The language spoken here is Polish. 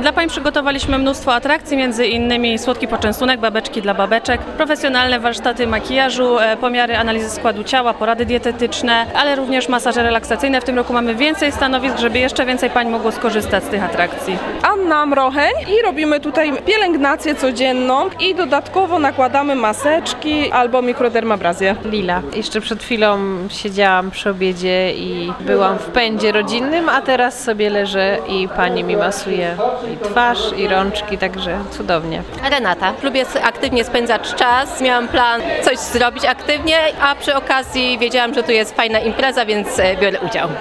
Dla pań przygotowaliśmy mnóstwo atrakcji, między innymi słodki poczęstunek, babeczki dla babeczek, profesjonalne warsztaty makijażu, pomiary analizy składu ciała, porady dietetyczne, ale również masaże relaksacyjne. W tym roku mamy więcej stanowisk, żeby jeszcze więcej pań mogło skorzystać z tych atrakcji. Anna Mrocheń i robimy tutaj pielęgnację codzienną i dodatkowo nakładamy maseczki albo mikrodermabrazję. Lila. Jeszcze przed chwilą siedziałam przy obiedzie i byłam w pędzie rodzinnym, a teraz sobie leżę i pani mi masuje i twarz, i rączki, także cudownie. Renata. Lubię aktywnie spędzać czas. Miałam plan coś zrobić aktywnie, a przy okazji wiedziałam, że tu jest fajna impreza, więc biorę udział.